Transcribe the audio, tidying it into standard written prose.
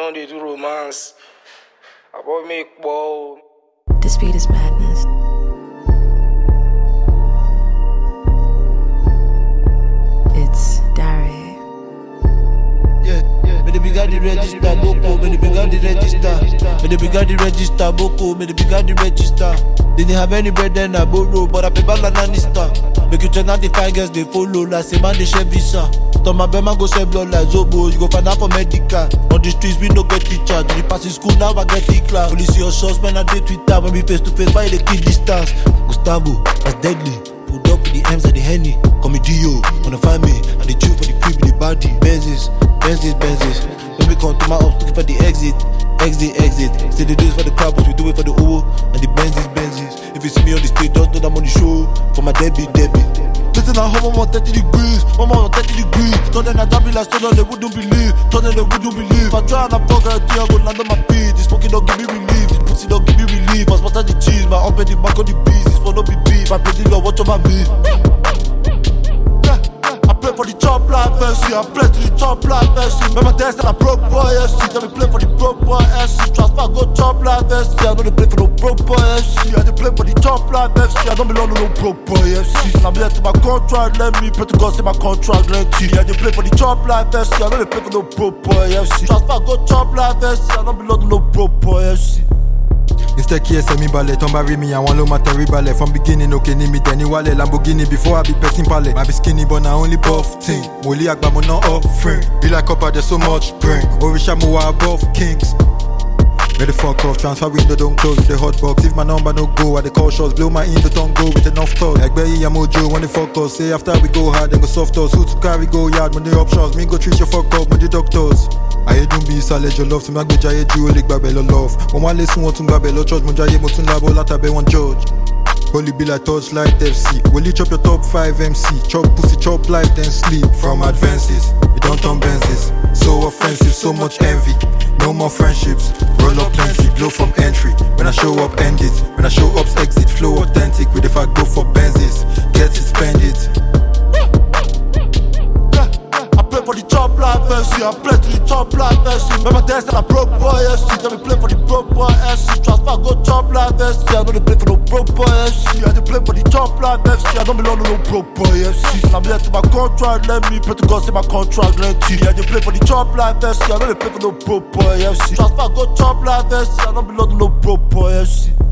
don't they do romance? About make ball. This beat is madness. It's Dari. Yeah, me the bigger the register, Boko, me the bigger the register. Me the bigger the register, Boko, me the bigger the register. Didn't have any bread then I borrow, but I pay back like Lannister. Make you check out the fine girls, they follow, like say man they share visa. Turn my bema go sell blood like Zobo, you go find out for medical. On the streets we no get teacher, do the pass in school now I get the class. Police your shots, man I did Twitter, when we face to face, why they keep distance? Gustavo, that's deadly. Pulled up with the M's and the Henny. Call me Dio, wanna find me, and the truth for the creep in the body. Benzes. When we come to my house looking for the exit. Say they do it for the crowd, but we do it for the Uwo and the Benzes. If you see me on the stage, just know that I'm on the show for my debit. Listen, I home, I'm on 30 degrees. I'm on 30 degrees. Told them that be like, so they wouldn't believe. If I try and I fuck her, I go land on my feet. This smoking don't give me relief. This pussy don't give me relief. I spot the cheese, my up in the back of the beast. This for no be beef. I play the law, watch on my beat. I play for the chop like Messi. I play to the chop like Messi. Remember dance that I broke boy FC. Tell me play for the broke boy FC. Transfer go chop like Messi. I don't play for no broke boy FC. I just play for the chop like FC. I don't belong to no broke boy FC. And I'm here to my contract, let me pray to God say my contract lengthy. I just play for the chop like Messi. I don't play for no broke boy FC. Transfer go chop like Messi. I don't belong to no broke boy FC. Instead qui est mi-ballet, ton barry me, I want low matter ballet. From beginning, okay, ni me then wallet Lamborghini before I be person palette. I be skinny, but I only buff thing. Molly akba, but not offering. Be like up, there's so much brain. Orisha Moa above kings. May the fuck off, transfer window don't close with the hot box. If my number no go, I the call shots, blow my in, don't go with enough talk. Like Bayi and Mojo when they fuck us. Say after we go hard, then go soft us. Who to carry go yard when they options? Me go treat your fuck up, when the doctors. I don't be salad your love to make me jaye ju leg babel love. When one listen want to babel church, mo jaye mo tun labo latabe one judge. Holy be like Torchlight FC. Will you chop your top 5 MC? Chop pussy, chop life, then sleep. From advances, it don't turn Benzes. So offensive, so much envy. No more friendships, roll up plenty, blow from entry. When I show up, end it. When I show up, exit, flow authentic. With the fact go for Benzes, get it, spend it. I play for the chop like Messi. I play to the chop like Messi. Remember dance that I broke boy FC. Tell me play for the broke boy FC. Transfer go chop like Messi. I don't play for no broke boy FC. I just play for the chop like Messi. I don't belong to no broke boy FC. And I'm here to my contract, let me pray to God say my contract lengthy. I just play for the chop like Messi. I don't play for no broke boy FC. Transfer go chop like Messi. I don't belong to no broke boy FC.